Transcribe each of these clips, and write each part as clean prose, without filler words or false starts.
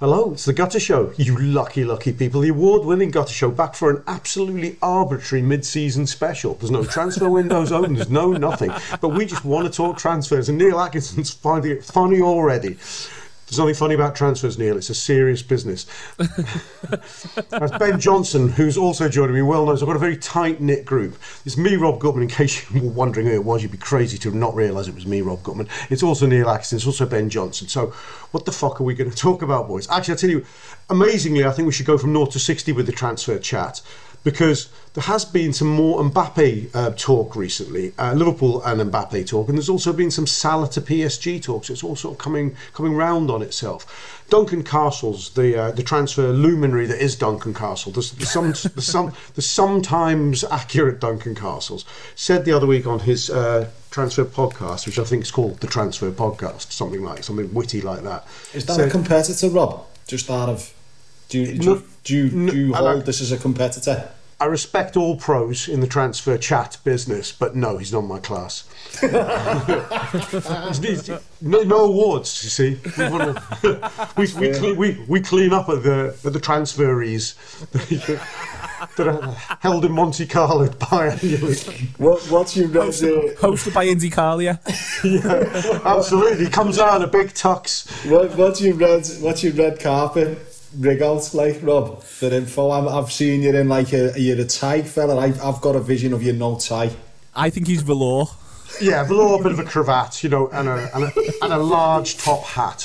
Hello, it's the Gutter Show. You lucky, lucky people. The award-winning Gutter Show back for an absolutely arbitrary mid-season special. There's no transfer windows open, there's no nothing. But we just want to talk transfers, and Neil Atkinson's finding it funny already. There's nothing funny about transfers, Neil. It's a serious business. That's Ben Johnson, who's also joining me, well knows I've got a very tight-knit group. It's me, Rob Gutman, in case you were wondering who it was. You'd be crazy to not realise it was me, Rob Gutman. It's also Neil Atkinson. It's also Ben Johnson. So what the fuck are we going to talk about, boys? Actually, I'll tell you, amazingly, I think we should go from 0 to 60 with the transfer chat, because there has been some more Mbappe talk recently, Liverpool and Mbappe talk, and there's also been some Salah to PSG talk, so it's all sort of coming round on itself. Duncan Castles, the transfer luminary that is Duncan Castle, the sometimes accurate Duncan Castles, said the other week on his transfer podcast, which I think is called the Transfer Podcast, something witty like that. Is that a competitor, Rob? Just out of... Do you hold this as a competitor? I respect all pros in the transfer chat business, but no, he's not my class. no awards, you see. We clean up at the transferees that are held in Monte Carlo biannually. What's your red? Hosted by Indy Carlia. Yeah, absolutely. Comes out in a big tux. What's your red carpet rig out like, Rob, for info? I've seen you in like you're a tie fella. I've got a vision of you no tie. I think he's velour. Yeah, velour, a bit of a cravat, and a large top hat.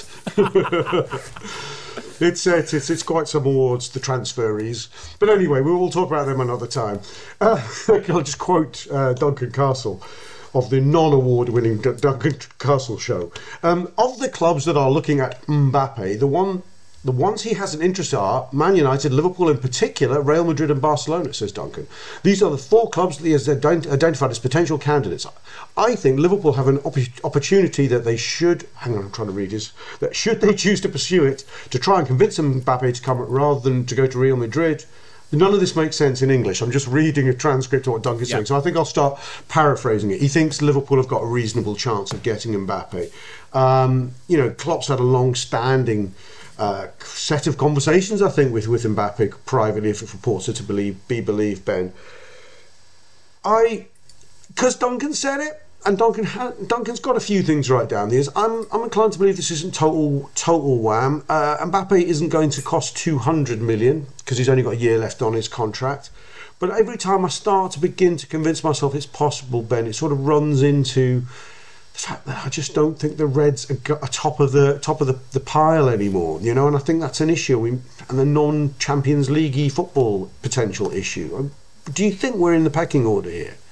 It's quite some awards, the transferees. But anyway, we'll talk about them another time. I'll just quote Duncan Castle of the non-award-winning Duncan Castle show. Of the clubs that are looking at Mbappe, the ones he has an interest in are Man United, Liverpool in particular, Real Madrid and Barcelona, says Duncan. These are the 4 clubs that he has identified as potential candidates. I think Liverpool have an opportunity that they should... Hang on, I'm trying to read this. That should they choose to pursue it, to try and convince Mbappe to come rather than to go to Real Madrid. None of this makes sense in English. I'm just reading a transcript of what Duncan's saying. So I think I'll start paraphrasing it. He thinks Liverpool have got a reasonable chance of getting Mbappe. Klopp's had a long-standing... set of conversations, I think, with Mbappe privately, if reports are to be believed, Ben. Because Duncan said it, and Duncan's got a few things right down there. I'm inclined to believe this isn't total wham. Mbappe isn't going to cost 200 million because he's only got a year left on his contract. But every time I start to begin to convince myself it's possible, Ben, it sort of runs into the fact that I just don't think the Reds are top of the pile anymore, and I think that's an issue, and the non-Champions League football potential issue. Do you think we're in the pecking order here?